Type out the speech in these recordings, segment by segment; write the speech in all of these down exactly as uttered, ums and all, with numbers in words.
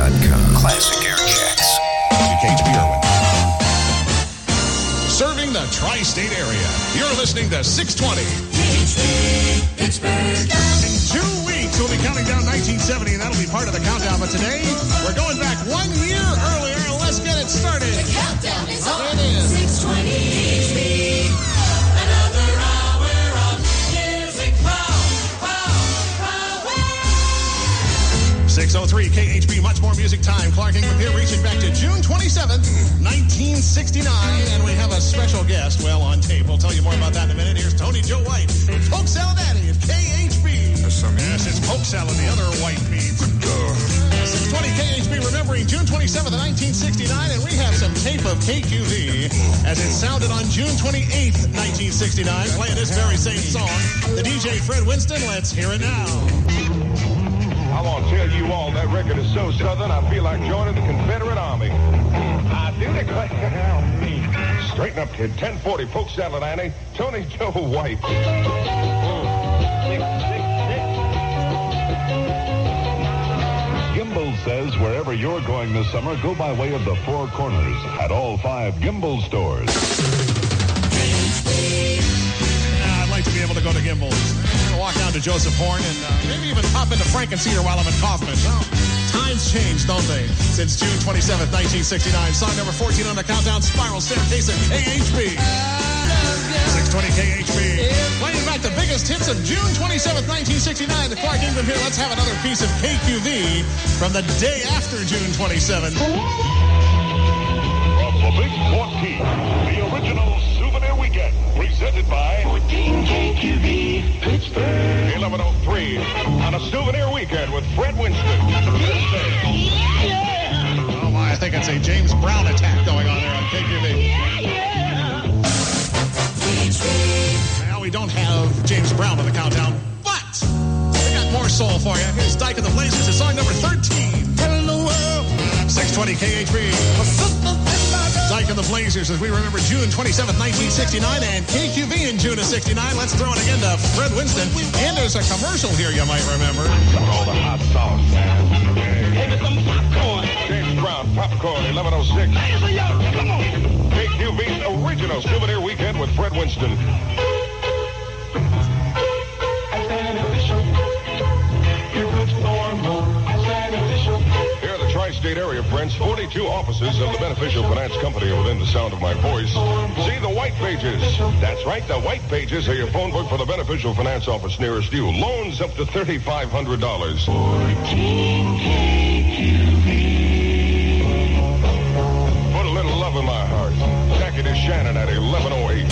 dot com. Classic Air Checks. K H B Irwin. Serving the tri-state area. You're listening to six twenty. K H B, Pittsburgh. In two weeks, we'll be counting down nineteen seventy, and that'll be part of the countdown. But today, we're going back one year earlier. Let's get it started. The countdown is on. It is. six twenty K H B. Another hour of music power, power, power. six oh three K H B, much more music time. Clark Ingram here, reaching back to June twenty-seventh, nineteen sixty-nine. And we have a special guest, well, on tape. We'll tell you more about that in a minute. Here's Tony Joe White, Polk Saladani at K H B. Yes, it's Polk Salad, the other white meat. six twenty K H B, remembering June twenty-seventh, nineteen sixty-nine, and we have some tape of K Q V as it sounded on June twenty-eighth, nineteen sixty-nine, playing this very same song. The D J Fred Winston, let's hear it now. I want to tell you all, that record is so southern, I feel like joining the Confederate Army. I do declare, me. Straighten up, kid. ten forty, Polk Salad, Annie. Tony Joe White. Gimbal says wherever you're going this summer, go by way of the Four Corners at all five Gimbal stores. Uh, I'd like to be able to go to Gimbals. I'm going to walk down to Joseph Horn and uh, maybe even pop into Frankensteiner while I'm in Kaufman. Well, times change, don't they? Since June twenty-seventh, nineteen sixty-nine. Song number fourteen on the countdown, Spiral Staircase at K H B. six twenty K H B. Playing back the biggest hits of June twenty-seventh, nineteen sixty-nine. The Clark Ingram here. Let's have another piece of K Q V from the day after June twenty-seventh. From the Big fourteen, the original Souvenir Weekend, presented by fourteen K Q V, Pittsburgh. eleven oh three on a Souvenir Weekend with Fred Winston. Oh my, I think it's a James Brown attack going on there on K Q V. Now we don't have James Brown on the countdown, but we got more soul for you. Here's Dyke and the Blazers, it's song number thirteen. six twenty K H B. Dyke and the Blazers, as we remember June twenty-seventh, nineteen sixty-nine, and K Q V in June of sixty-nine. Let's throw it again to Fred Winston. And there's a commercial here you might remember. All the hot sauce, man. Hey, some popcorn. James Brown, popcorn, eleven oh six. Come on. K Q V's original Souvenir Weekend with Fred Winston. Here are the tri-state area, friends. forty-two offices of the Beneficial Finance Company are within the sound of my voice. See the white pages. That's right, the white pages are your phone book for the Beneficial Finance office nearest you. Loans up to three thousand five hundred dollars. fourteen K Q V. Put a little love in my heart. Jackie DeShannon at eleven oh eight.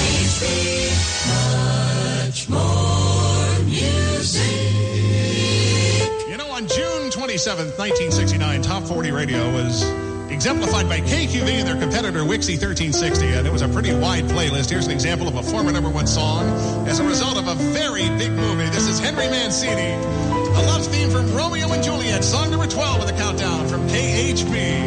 Much more music. You know, on June twenty-seventh, nineteen sixty-nine, Top forty Radio was exemplified by K Q V and their competitor Wixie thirteen sixty, and it was a pretty wide playlist. Here's an example of a former number one song as a result of a very big movie. This is Henry Mancini, a love theme from Romeo and Juliet, song number twelve of the countdown from K H B.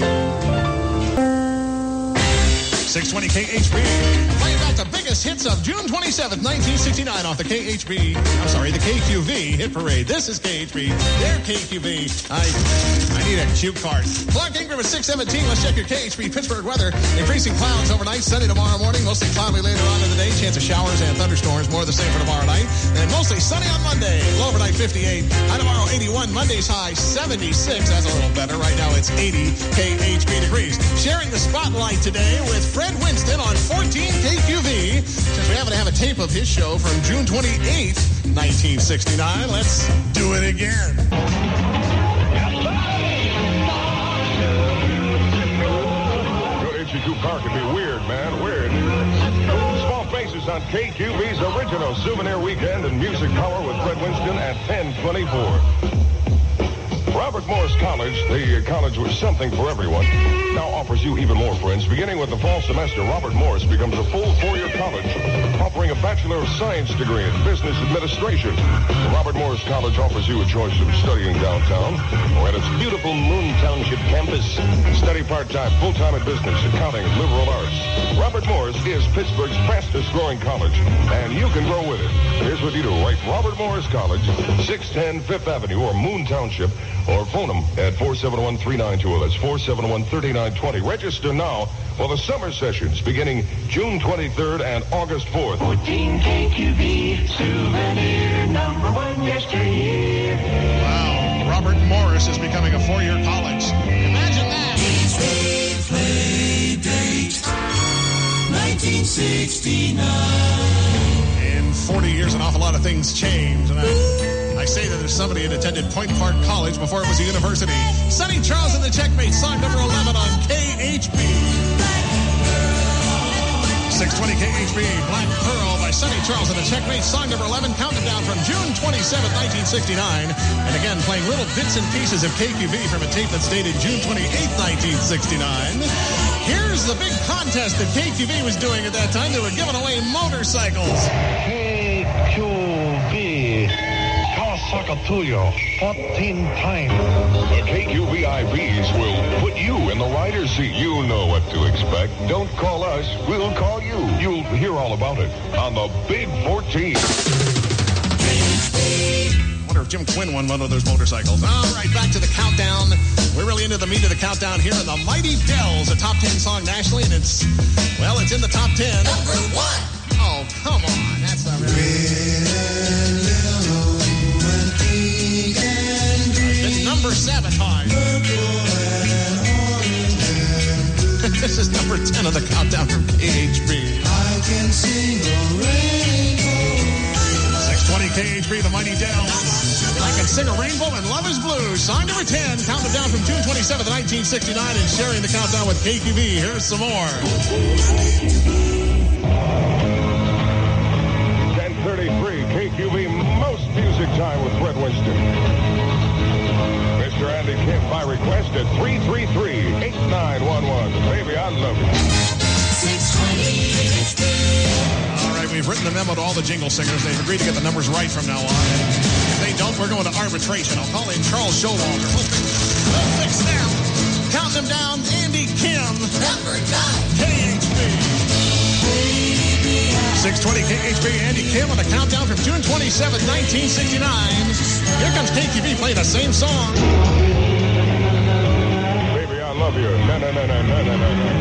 six twenty K H B, playing back the biggest hits of June twenty-seventh, nineteen sixty-nine off the K H B, I'm sorry, the K Q V hit parade. This is K H B, they're K Q V. I I need a cue card. Clark Ingram at six seventeen, let's check your K H B Pittsburgh weather. Increasing clouds overnight, sunny tomorrow morning, mostly cloudy later on in the day, chance of showers and thunderstorms, more of the same for tomorrow night, and mostly sunny on Monday, low overnight fifty-eight, high tomorrow eighty-one, Monday's high seventy-six, that's a little better, right now it's eighty K H B degrees. Sharing the spotlight today with Fred Winston on fourteen K Q V. Since we happen to have a tape of his show from June twenty-eighth, nineteen sixty-nine, let's do it again. Your H E Q car can be weird, man, weird. Small Faces on K Q V's original Souvenir Weekend and Music Power with Fred Winston at ten twenty-four. Robert Morris College, the college with something for everyone, now offers you even more, friends. Beginning with the fall semester, Robert Morris becomes a full four-year college, offering a Bachelor of Science degree in Business Administration. Robert Morris College offers you a choice of studying downtown or at its beautiful Moon Township campus. Study part-time, full-time in business, accounting, and liberal arts. Robert Morris is Pittsburgh's fastest growing college, and you can grow with it. Here's what you do. Write Robert Morris College, six ten Fifth Avenue, or Moon Township, or phone them at four seven one, three nine two zero. That's four seven one, three nine two zero. Register now for the summer sessions beginning June twenty-third and August fourth. fourteen K Q V, souvenir number one yesteryear. Wow, Robert Morris is becoming a four-year college. Imagine that. Play date, nineteen sixty-nine. In forty years, an awful lot of things changed, and I, I say that as somebody who attended Point Park College before it was a university. Sonny Charles and the Checkmate, song number eleven on K H B. six twenty K H B, Black Pearl by Sonny Charles and the Checkmate, song number eleven, counted down from June twenty-seventh, nineteen sixty-nine. And again, playing little bits and pieces of K Q V from a tape that's dated June twenty-eighth, nineteen sixty-nine. Here's the big contest that K Q V was doing at that time. They were giving away motorcycles. K Q V. Kawasaki Tuyo, fourteen times. The K Q V I Ps will put you in the rider's seat. You know what to expect. Don't call us. We'll call you. You'll hear all about it on the Big fourteen. I wonder if Jim Quinn won one of those motorcycles. All right, back to the countdown. We're really into the meat of the countdown here in the Mighty Dells, a top ten song nationally, and it's, well, it's in the top ten. Number one. Oh, come on. That's not really... It's number seven, hard. This is number ten on the countdown from K H B. I can sing a rainbow. six twenty K H B, the Mighty Dells. I Can Sing a Rainbow and Love is Blue. Song number ten, counted down from June twenty-seventh, nineteen sixty-nine, and sharing the countdown with K Q V. Here's some more. ten thirty-three, K Q V, most music time with Fred Winston. Mister Andy Kim by request at three three three, eight nine one one. Baby, I love you. six twenty H B. All right, we've written a memo to all the jingle singers. They've agreed to get the numbers right from now on. If they don't, we're going to arbitration. I'll call in Charles Showalter. We'll fix, we'll fix them. Count them down. Andy Kim. Number nine. K H B. six twenty K H B, Andy Kim on the countdown from June twenty-seventh, nineteen sixty-nine. Here comes K Q V playing the same song. Baby, I love you. No, no, no, no, no, no, no, no.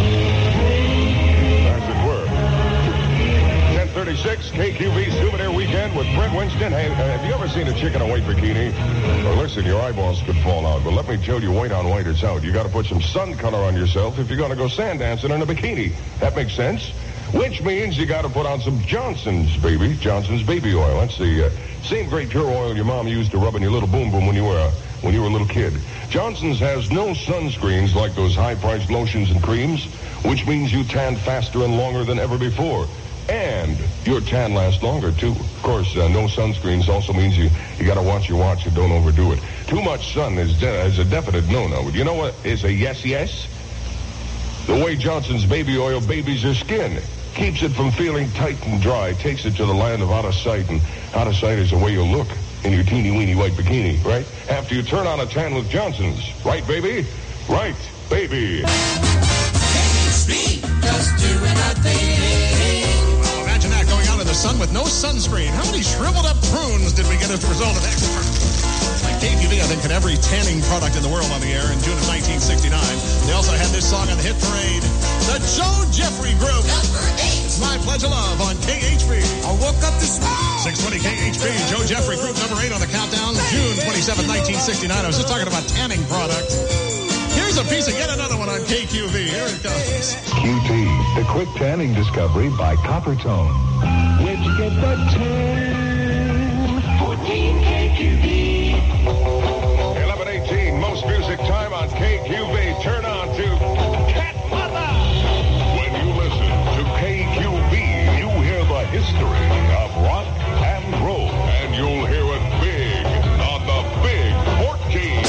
As it were. ten thirty-six, K Q V Souvenir Weekend with Fred Winston. Hey, uh, have you ever seen a chick in a white bikini? Well, listen, your eyeballs could fall out. But let me tell you, white on white is out. You got to put some sun color on yourself if you're going to go sand dancing in a bikini. That makes sense? Which means you got to put on some Johnson's, baby. Johnson's baby oil. That's the uh, same great pure oil your mom used to rub in your little boom boom when you were uh, when you were a little kid. Johnson's has no sunscreens like those high-priced lotions and creams, which means you tan faster and longer than ever before. And your tan lasts longer, too. Of course, uh, no sunscreens also means you, you got to watch your watch and don't overdo it. Too much sun is, de- is a definite no-no. But you know what is a yes-yes? The way Johnson's baby oil babies your skin. Keeps it from feeling tight and dry. Takes it to the land of out of sight. And out of sight is the way you look in your teeny-weeny white bikini, right? After you turn on a tan with Johnson's. Right, baby? Right, baby. Just doing our thing. Well, imagine that, going out in the sun with no sunscreen. How many shriveled up prunes did we get as a result of that? Like K Q V, I think, had every tanning product in the world on the air in June of nineteen sixty-nine. They also had this song on the hit parade. The Joe Jeffrey Group. Number eight. My Pledge of Love on K H B. I woke up this morning. six twenty K H B, Joe Jeffrey Group, number eight on the countdown, June twenty-seventh, nineteen sixty-nine. I was just talking about tanning product. Here's a piece of yet another one on K Q V. Here it comes. Q T, the quick tanning discovery by Coppertone. Where'd you get that tan? fourteen K Q V. eleven eighteen, most music time on K Q V. Turn on to Cat Mother. When you listen to K Q V, you hear the history of rock and roll. And you'll hear it big on the Big fourteen.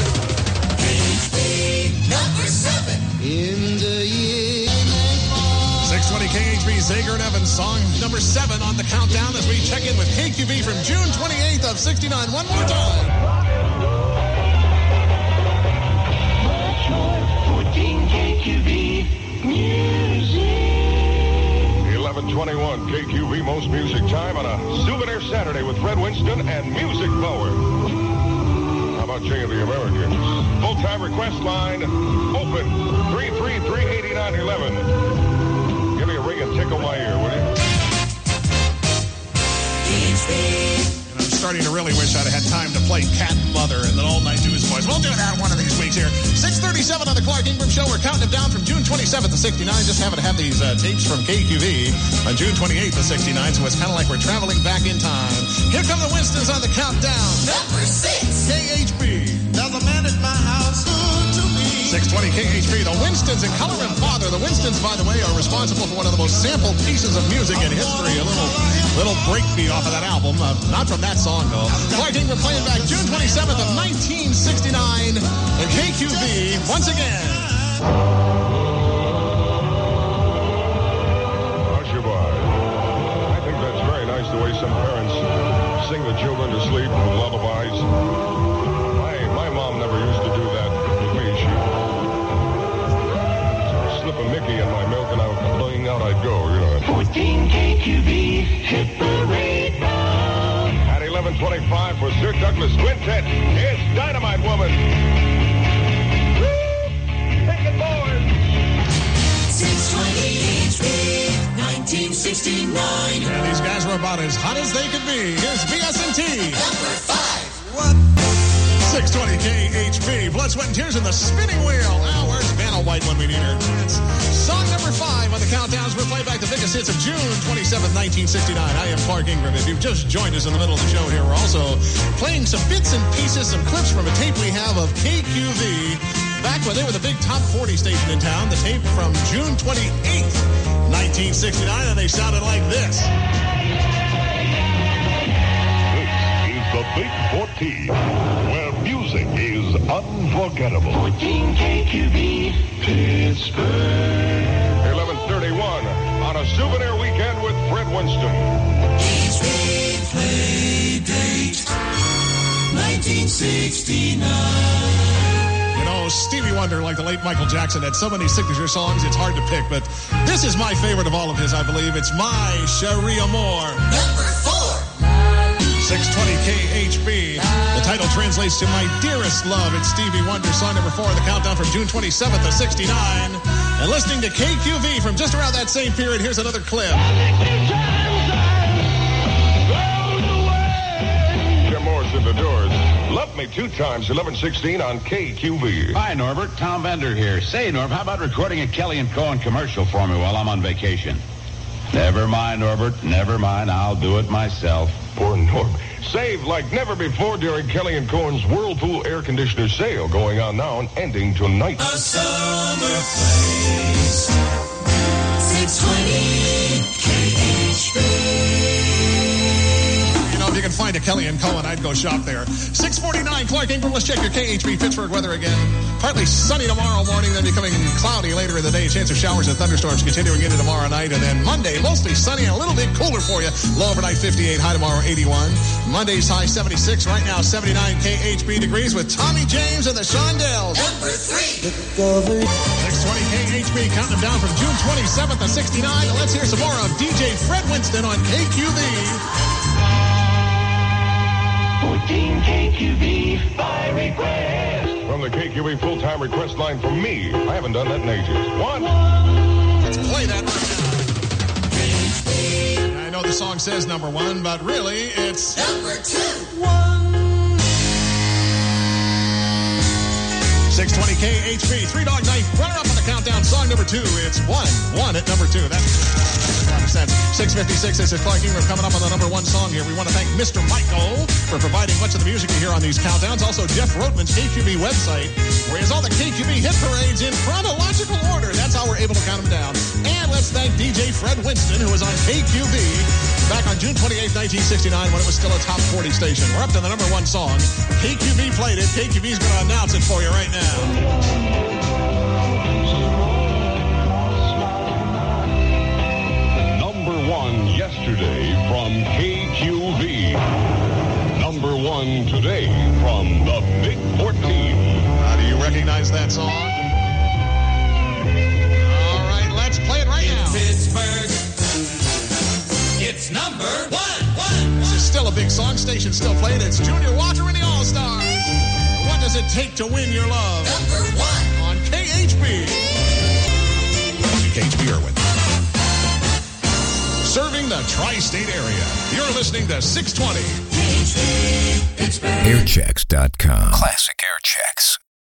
Number seven. In the year. six twenty K H B, Zager and Evans, song number seven on the countdown as we check in with K Q V from June twenty-eighth of sixty-nine. One more time. fourteen K Q V Music. twenty-one, K Q V Most Music Time on a Souvenir Saturday with Fred Winston and Music Power. How about Jay of the Americans? Full-time request line open, three three three, eight nine one one. Give me a ring and tickle my ear, will you? I'm starting to really wish I'd have had time to play Cat and Mother and then All Night News Boys. We'll do that one of these weeks here. six thirty-seven on the Clark Ingram Show. We're counting it down from June twenty-seventh to sixty-nine. Just happen to have these uh, tapes from K Q V on June twenty-eighth to sixty-nine, so it's kind of like we're traveling back in time. Here come the Winstons on the countdown. Number six. K H B. There's a man at my house good to me. six twenty K H B. The Winstons and Color and Father. The Winstons, by the way, are responsible for one of the most sampled pieces of music in history. A little little breakbeat off of that album. Uh, not from that song, though. Clark Ingram playing back June twenty-seventh of nineteen sixty-nine. And K Q V once again. Hushabye. I think that's very nice the way some parents sing the children to sleep with lullabies. My, my mom never used to do that with me. She'd slip a Mickey in my milk and I would playing out I'd go, you know. fourteen K Q V, hit parade bound. At eleven twenty-five for Sir Douglas Quintet, here's Dynamite Woman. Take it, boys. six twenty H B, nineteen sixty-nine. And these guys were about as hot as they could be. Here's B S and T. Number five. What? six twenty K H B. Blood, Sweat, and Tears in the spinning wheel. Now, where's Vanna White when we need her? It's song number five on the countdowns. We're playing back the biggest hits of June twenty-seventh, nineteen sixty-nine. I am Clark Ingram. If you've just joined us in the middle of the show here, we're also playing some bits and pieces, some clips from a tape we have of K Q V. Back when they were the big top forty station in town, the tape from June twenty-eighth, nineteen sixty-nine, and they sounded like this. This is the Big fourteen, where music is unforgettable. fourteen K Q V, Pittsburgh. eleven thirty-one on a souvenir weekend with Fred Winston. H B play date, nineteen sixty-nine. You know, Stevie Wonder, like the late Michael Jackson, had so many signature songs, it's hard to pick, but this is my favorite of all of his, I believe. It's My Cherie Amour. Number four. six twenty K H B. The title translates to My Dearest Love. It's Stevie Wonder, song number four of the countdown from June twenty-seventh to sixty-nine. And listening to K Q V from just around that same period, here's another clip. Jim Morrison, The Doors. Love Me Two Times, eleven sixteen on K Q V. Hi, Norbert. Tom Bender here. Say, Norb, how about recording a Kelly and Cohen commercial for me while I'm on vacation? Never mind, Norbert. Never mind. I'll do it myself. Poor Norm. Saved like never before during Kelly and Cohen's Whirlpool air conditioner sale going on now and ending tonight. A summer place, six twenty K H B. You know, if you can find a Kelly and Cohen, I'd go shop there. six forty-nine, Clark Ingram. Let's check your K H B Pittsburgh weather again. Partly sunny tomorrow morning, then becoming cloudy later in the day. Chance of showers and thunderstorms continuing into tomorrow night. And then Monday, mostly sunny and a little bit cooler for you. Low overnight fifty-eight, high tomorrow eighty-one. Monday's high seventy-six, right now seventy-nine K H B degrees with Tommy James and the Shondells. Number three. six twenty K H B, counting them down from June twenty-seventh to sixty-nine. And let's hear some more of D J Fred Winston on K Q V. fourteen K Q V, by request. From the K Q V full-time request line for me. I haven't done that in ages. One. Let's play that right now. I know the song says number one, but really it's Number two. six twenty K H B, Three Dog Night, runner up on the countdown, song number two. It's one, one at number two. That makes a lot of sense. six fifty-six, this is Clark Ingram coming up on the number one song here. We want to thank Mister Michael for providing much of the music you hear on these countdowns. Also, Jeff Roteman's K Q V website, where he has all the K Q V hit parades in chronological order. That's how we're able to count them down. And let's thank D J Fred Winston, who was on K Q V back on June twenty-eighth, nineteen sixty-nine, when it was still a top forty station. We're up to the number one song. K Q V played it. K Q V's going to announce it for you right now. Number one yesterday from K Q V. Number one today from the Big fourteen. How do you recognize that song? All right, let's play it right now. Pittsburgh, It's number one, one, This is still a big song. Station still playing. It's Junior Walker and the All-Stars. What does it take to win your love? number one. On K H B. K H B Irwin. Serving the tri-state area. You're listening to six twenty. K H B, Pittsburgh. Airchecks dot com. Classic Airchecks.